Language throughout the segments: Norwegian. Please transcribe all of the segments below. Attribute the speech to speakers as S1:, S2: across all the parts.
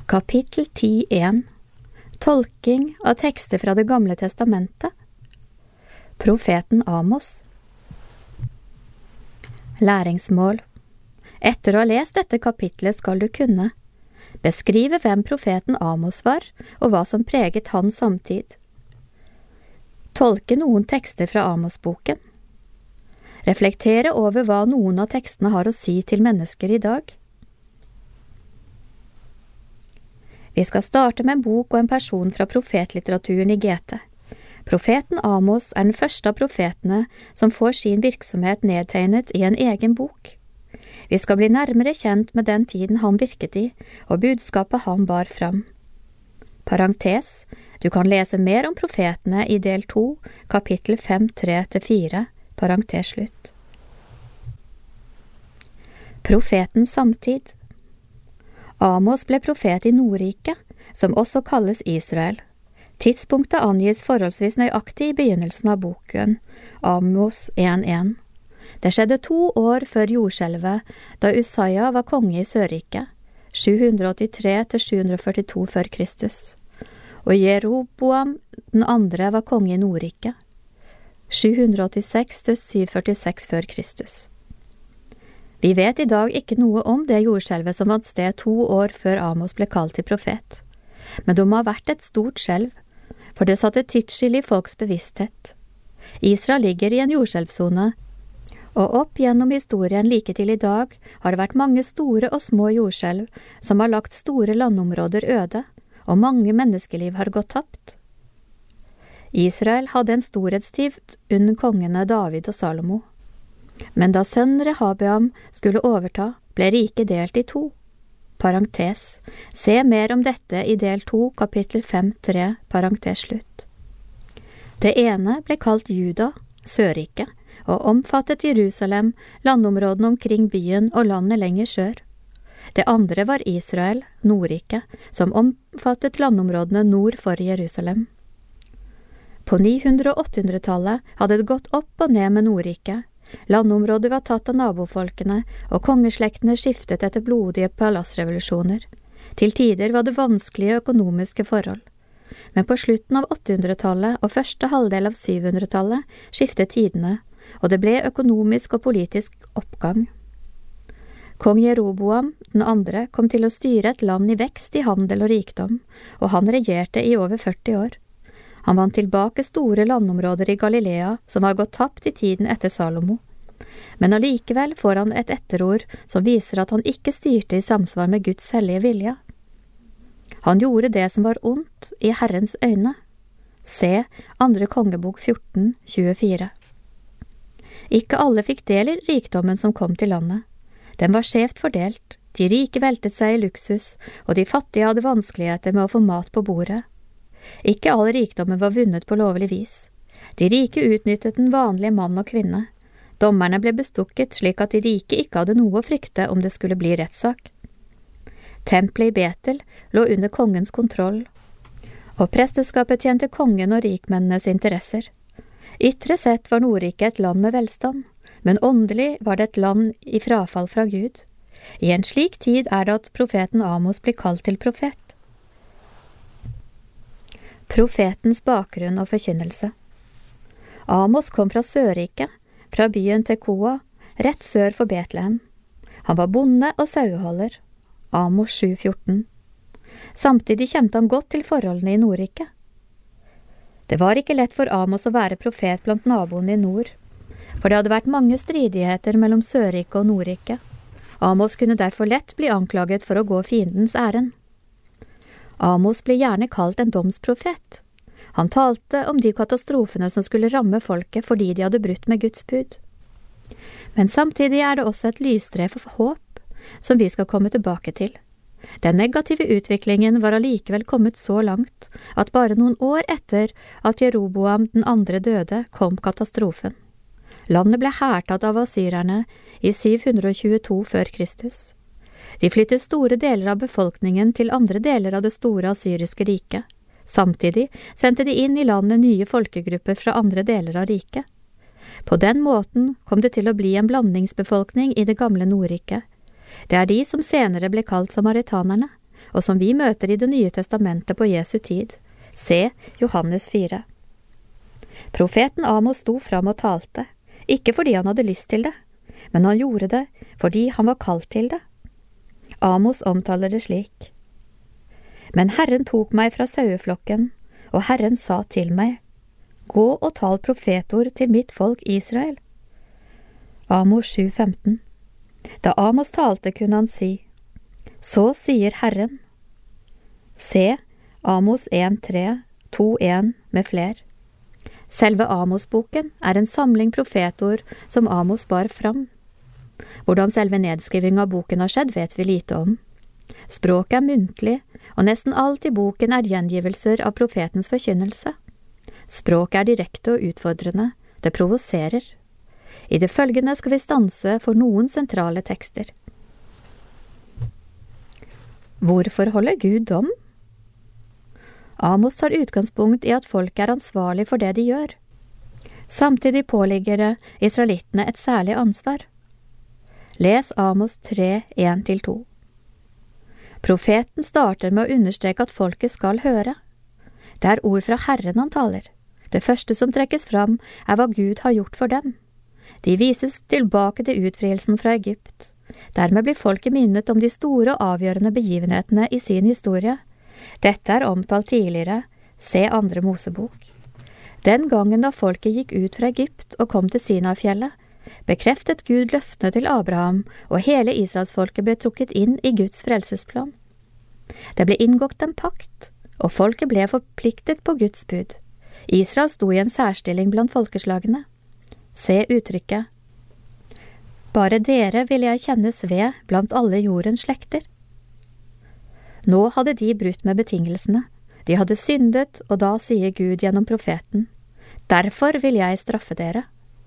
S1: Kapittel 10.1 Tolking av tekster fra det gamle testamentet. Profeten Amos. Læringsmål. Etter å ha lest dette kapitlet skal du kunne beskrive hvem profeten Amos var, og hva som preget hans samtid. Tolke noen tekster fra Amos-boken. Reflektere over hva noen av tekstene har å si til mennesker i dag. Vi skal starte med en bok og en person fra profetlitteraturen i GT. Profeten Amos er den første av profetene som får sin virksomhet nedtegnet i en egen bok. Vi skal bli nærmere kjent med den tiden han virket i, og budskapet han bar fram. Parentes, du kan lese mer om profetene i del 2, kapittel 5.3-4, parentes slutt. Profetens samtid. Amos ble profet i Nordriket, som også kalles Israel. Tidspunktet angis forholdsvis nøyaktig i begynnelsen av boken, Amos 1.1. Det skjedde 2 år før jordskjelvet, da Usaja var konge i Sørriket, 783-742 før Kristus, og Jeroboam den andre var konge i Nordriket, 786-746 før Kristus. Vi vet i dag ikke noe om det jordskjelvet som fant sted 2 år før Amos ble kalt til profet, men det må ha vært et stort skjelv, for det satte tidsskille i folks bevissthet. Israel ligger i en jordskjelvsone, og opp gjennom historien like til i dag har det vært mange store og små jordskjelv som har lagt store landområder øde, og mange menneskeliv har gått tapt. Israel hadde en storhetstid under kongene David og Salomo. Men da sønnen Rehabeam skulle overta, ble riket delt i 2. Parentes. Se mer om dette i del 2, kapittel 5.3, parentes slutt. Det ene ble kalt Juda, Sørriket, og omfattet Jerusalem, landområdene omkring byen og landet lenger sør. Det andre var Israel, Nordriket, som omfattet landområdene nord for Jerusalem. På 900- og 800-tallet hadde det gått opp og ned med Nordriket. Landområdet var tatt av nabofolkene, og kongeslektene skiftet etter blodige palassrevolusjoner. Til tider var det vanskelige økonomiske forhold. Men på slutten av 800-tallet og første halvdel av 700-tallet skiftet tidene, og det ble økonomisk og politisk oppgang. Kong Jeroboam den andre kom til å styre et land i vekst i handel og rikdom, og han regjerte i over 40 år. Han vant tilbake store landområder i Galilea som har gått tapt i tiden etter Salomo. Men allikevel får han et etterord som viser at han ikke styrte i samsvar med Guds hellige vilje. Han gjorde det som var ondt i Herrens øyne. Se 2. kongebok 14:24. Ikke alle fikk del i rikdommen som kom til landet. Den var skjevt fordelt, de rike veltet seg i luksus, og de fattige hadde vanskeligheter med å få mat på bordet. Ikke all rikdommen var vunnet på lovlig vis. De rike utnyttet den vanlige mann og kvinne. Dommerne ble bestukket slik at de rike ikke hadde noe å frykte om det skulle bli rettssak. Tempelet i Betel lå under kongens kontroll, og presteskapet tjente kongen og rikmennenes interesser. Ytre sett var Nordriket et land med velstand, men åndelig var det et land i frafall fra Gud. I en slik tid er det at profeten Amos blir kalt til profet. Profetens bakgrunn og forkynnelse. Amos kom fra Sørriket, fra byen Tekoa, rett sør for Betlehem. Han var bonde og saueholder. Amos 7,14. Samtidig kjente han godt til forholdene i Nordriket. Det var ikke lett for Amos å være profet blant naboene i nord, for det hadde vært mange stridigheter mellom Sørriket og Nordriket. Amos kunne derfor lett bli anklaget for å gå fiendens ærend. Amos ble gjerne kalt en domsprofet. Han talte om de katastrofene som skulle ramme folket fordi de hadde brutt med Guds bud. Men samtidig er det også et lystre for håp, som vi skal komme tilbake til. Den negative utviklingen var allikevel kommet så langt at bare noen år etter at Jeroboam den andre døde, kom katastrofen. Landet ble hærtatt av asyrerne i 722 før Kristus. De flyttet store deler av befolkningen til andre deler av det store asyriske riket. Samtidig sendte de inn i landet nye folkegrupper fra andre deler av riket. På den måten kom det til å bli en blandingsbefolkning i det gamle Nordriket. Det er de som senere ble kalt samaritanerne, og som vi møter i Det nye testamentet på Jesu tid. Se Johannes 4. Profeten Amos sto fram og talte, ikke fordi han hadde lyst til det, men han gjorde det fordi han var kalt til det. Amos omtaler det slik: Men Herren tok meg fra saueflokken, og Herren sa til meg, gå og tal profetord til mitt folk Israel. Amos 7,15. Da Amos talte kunne han si, så sier Herren. Se, Amos 1,3, 2,1 med fler. Selve Amos-boken en samling profetord som Amos bar fram. Hvordan selve nedskriving av boken har skjedd, vet vi lite om. Språket muntlig, og nesten alt i boken gjengivelser av profetens forkynnelse. Språket direkte og utfordrende, det provoserer. I det følgende skal vi stanse for noen sentrale tekster. Hvorfor holder Gud dom? Amos tar utgangspunkt i at folk ansvarlig for det de gjør. Samtidig påligger det israelittene et særlig ansvar. Les Amos 3, 1-2. Profeten starter med å understreke at folket skal høre. Det ord fra Herren han taler. Det første som trekkes fram hva Gud har gjort for dem. De vises tilbake til utfrielsen fra Egypt. Dermed blir folket minnet om de store og avgjørende begivenhetene i sin historie. Dette omtalt tidligere, se 2. Mosebok. Den gangen da folket gikk ut fra Egypt og kom til Sinai-fjellet, bekreftet Gud løftene til Abraham, og hele Israelsfolket ble trukket inn i Guds frelsesplan. Det ble inngått en pakt, og folket ble forpliktet på Guds bud. Israel sto i en særstilling blant folkeslagene. Se uttrykket. Bare dere vil jeg kjennes ved blant alle jordens slekter. Nå hadde de brutt med betingelsene. De hadde syndet, og da sier Gud gjennom profeten, derfor vil jeg straffe dere.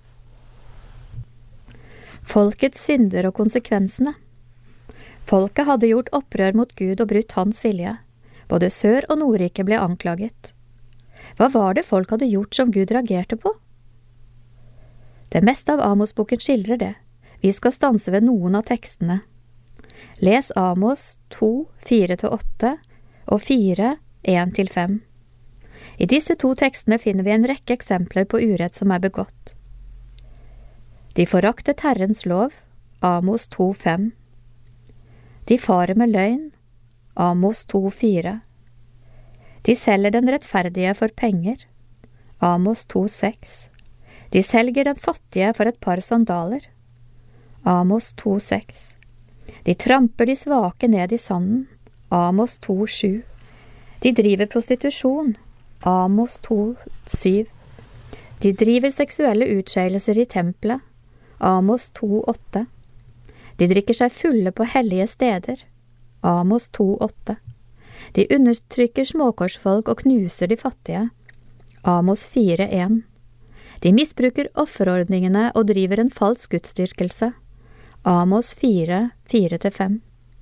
S1: Folkets synder og konsekvensene. Folket hadde gjort opprør mot Gud og brutt hans vilje. Både Sør- og Nordriket ble anklaget. Hva var det folk hadde gjort som Gud reagerte på? Det meste av Amos-boken skildrer det. Vi skal stanse ved noen av tekstene. Les Amos 2, 4-8 og 4, 1-5. I disse to tekstene finner vi en rekke eksempler på urett som begått. De foraktet Herrens lov, Amos 2, 5. De farer med løgn, Amos 2, 4. De selger den rettferdige for penger, Amos 2, 6. De selger den fattige for et par sandaler, Amos 2, 6. De tramper de svake ned i sanden, Amos 2, 7. De driver prostitusjon, Amos 2, 7. De driver seksuelle utskeielser i tempelet, Amos 2, 8. De drikker seg fulle på hellige steder, Amos 2, 8. De undertrykker småkorsfolk og knuser de fattige, Amos 4, 1. De misbruker offerordningene og driver en falsk gudsdyrkelse, Amos 4, 4-5.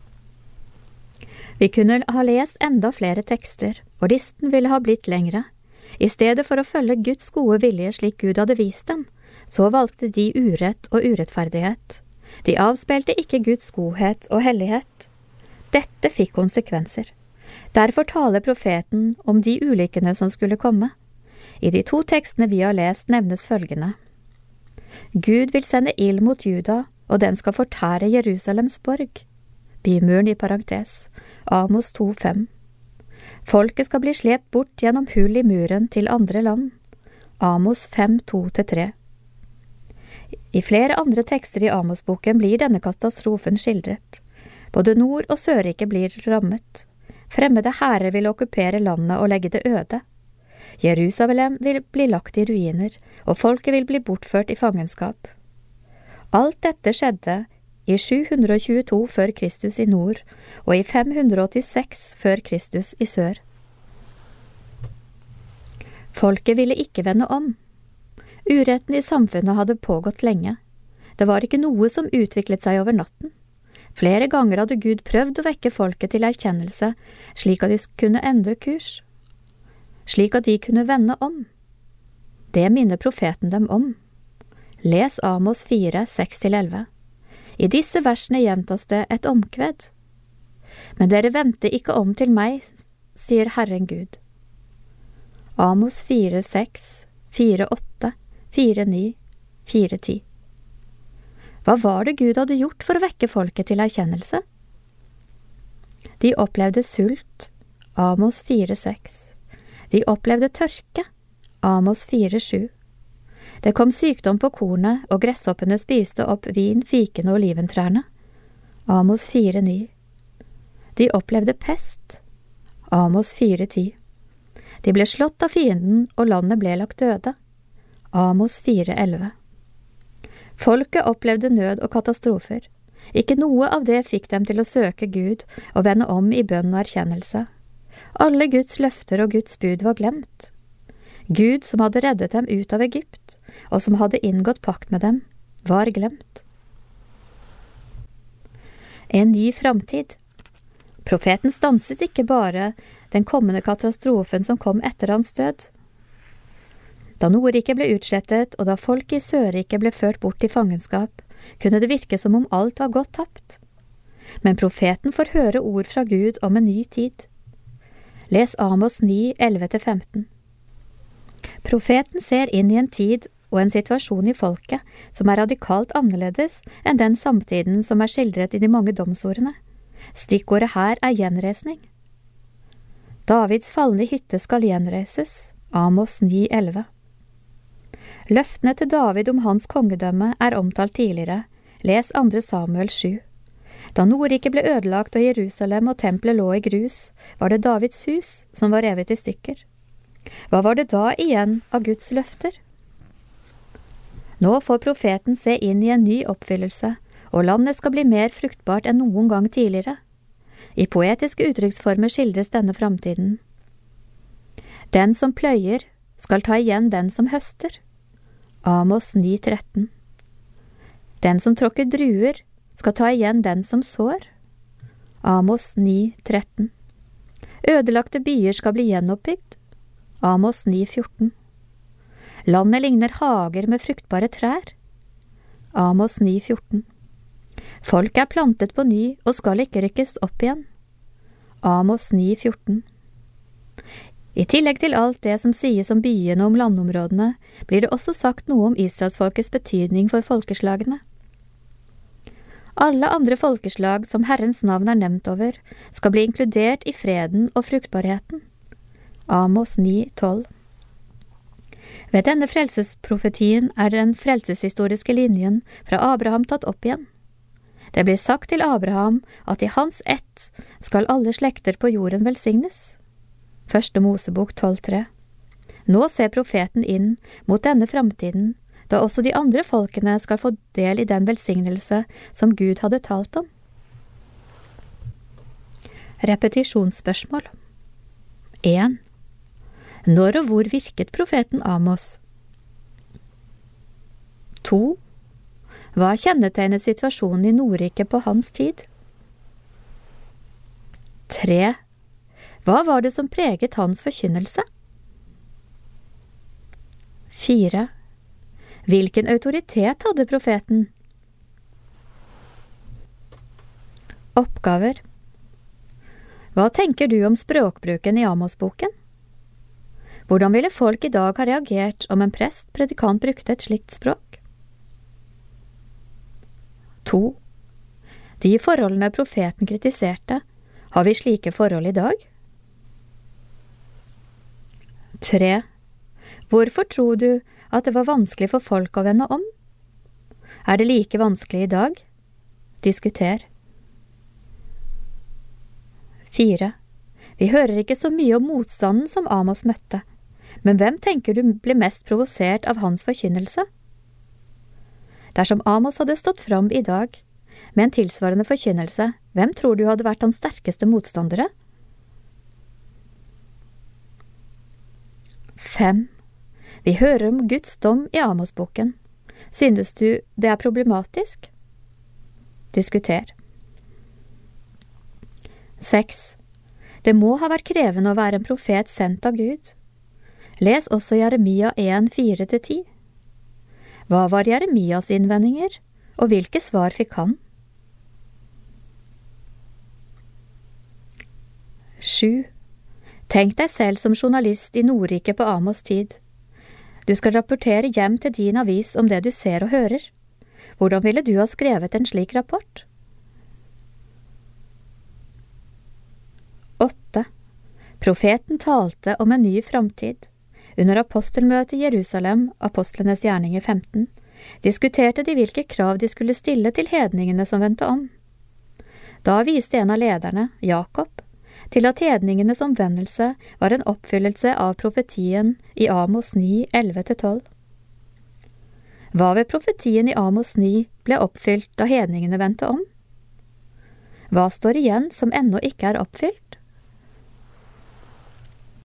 S1: Vi kunne ha lest enda flere tekster, og listen ville ha blitt lengre. I stedet for å følge Guds gode vilje slik Gud hadde vist dem, så valgte de urett og urettferdighet. De avspeilte ikke Guds godhet og hellighet. Dette fikk konsekvenser. Derfor taler profeten om de ulykkene som skulle komme. I de to tekstene vi har lest nevnes følgende. Gud vil sende ild mot Juda, og den skal fortære Jerusalems borg. Bymuren i parentes, Amos 2, 5. Folket skal bli slept bort gjennom hull i muren til andre land, Amos 5, 2-3. I flere andre tekster i Amos-boken blir denne katastrofen skildret. Både Nord- og Sørriket blir rammet. Fremmede hærer vil okkupere landet og legge det øde. Jerusalem vil bli lagt i ruiner, og folket vil bli bortført i fangenskap. Alt dette skjedde i 722 før Kristus i nord, og i 586 før Kristus i sør. Folket ville ikke vende om. Uretten i samfunnet hadde pågått lenge. Det var ikke noe som utviklet seg over natten. Flere ganger hadde Gud prøvd å vekke folket til erkjennelse, slik at de kunne endre kurs. Slik at de kunne vende om. Det minner profeten dem om. Les Amos 4, 6-11. I disse versene gjentas det et omkved. Men dere vendte ikke om til meg, sier Herren Gud. Amos 4:6, 4:8, 4:9, 4:10. Hva var det Gud hadde gjort for å vekke folket til erkjennelse? De opplevde sult, Amos 4:6. De opplevde tørke, Amos 4:7. Det kom sykdom på kornet, og gresshoppene spiste opp vin, fiken og oliventrærne, Amos 4:9. De opplevde pest, Amos 4:10. De ble slått av fienden, og landet ble lagt døde, Amos 4:11. Folket opplevde nød og katastrofer. Ikke noe av det fikk dem til å søke Gud og vende om i bønn og erkjennelse. Alle Guds løfter og Guds bud var glemt. Gud som hadde reddet dem ut av Egypt, og som hadde inngått pakt med dem, var glemt. En ny framtid. Profeten stanset ikke bare den kommende katastrofen som kom etter hans død. Da Nordriket ble utslettet, og da folket i Sørriket ble ført bort til fangenskap, kunne det virke som om alt var gått tapt. Men profeten får høre ord fra Gud om en ny tid. Les Amos 9, 11-15. Profeten ser inn i en tid og en situasjon i folket som er radikalt annerledes enn den samtiden som er skildret i de mange domsordene. Stikkordet her er gjenreisning. Davids falne hytte skal gjenreises, Amos 9, 11. Løftene til David om hans kongedømme er omtalt tidligere. Les 2. Samuel 7. Da Nordriket ble ødelagt og Jerusalem og tempelet lå i grus, var det Davids hus som var revet i stykker. Hva var det da igjen av Guds løfter? Nå får profeten se inn i en ny oppfyllelse, og landet skal bli mer fruktbart enn noen gang tidligere. I poetiske uttrykksformer skildres denne framtiden. Den som pløyer skal ta igjen den som høster, Amos 9:13. Den som tråkker druer skal ta igjen den som sår, Amos 9:13. Ødelagte byer skal bli gjenoppbygd, Amos 9:14. Landet ligner hager med fruktbare trær, Amos 9:14. Folk er plantet på ny og skal ikke rykkes opp igjen, Amos 9:14. I tillegg til alt det som sies om byene og om landområdene, blir det også sagt noe om Israelsfolkets betydning for folkeslagene. Alle andre folkeslag som Herrens navn er nevnt over, skal bli inkludert i freden og fruktbarheten, Amos 9:12. Ved denne frelsesprofetien er den frelseshistoriske linjen fra Abraham tatt opp igjen. Det blir sagt til Abraham at i hans ett skal alle slekter på jorden velsignes. 1. Mosebok 12:3. Nå ser profeten inn mot denne framtiden, da også de andre folkene skal få del i den velsignelse som Gud hadde talt om. Repetisjonsspørsmål. 1. Når og hvor virket profeten Amos? 2. Hva kjennetegnet situasjonen i Nordriket på hans tid? 3. Hva var det som preget hans forkynnelse? 4. Hvilken autoritet hadde profeten? Oppgaver. Hva tenker du om språkbruken i Amos-boken? Hvordan ville folk i dag ha reagert om en predikant brukte et slikt språk? 2. De forholdene profeten kritiserte, har vi slike forhold i dag? 3. Hvorfor tror du at det var vanskelig for folk å vende om? Er det like vanskelig i dag? Diskuter. 4. Vi hører ikke så mye om motstanden som Amos møtte, men hvem tenker du ble mest provosert av hans forkynnelse? Dersom Amos hadde stått fram i dag med en tilsvarende forkynnelse, hvem tror du hadde vært hans sterkeste motstandere? 5. Vi hører om Guds dom i Amos-boken. Synes du det er problematisk? Diskuter. 6. Det må ha vært krevende å være en profet sendt av Gud. Les også Jeremia 1, 4-10. Hva var Jeremias innvendinger, og hvilke svar fikk han? 7. Tenk deg selv som journalist i Nordrike på Amos tid. Du skal rapportere hjem til din avis om det du ser og hører. Hvordan ville du ha skrevet en slik rapport? 8. Profeten talte om en ny framtid. Under apostelmøtet i Jerusalem, Apostlenes gjerninger 15, diskuterte de hvilke krav de skulle stille til hedningene som vendte om. Da viste en av lederne, Jakob, til at hedningenes omvendelse var en oppfyllelse av profetien i Amos 9, 11-12. Hva ved profetien i Amos 9 ble oppfylt da hedningene vendte om? Hva står igjen som ennå ikke er oppfylt?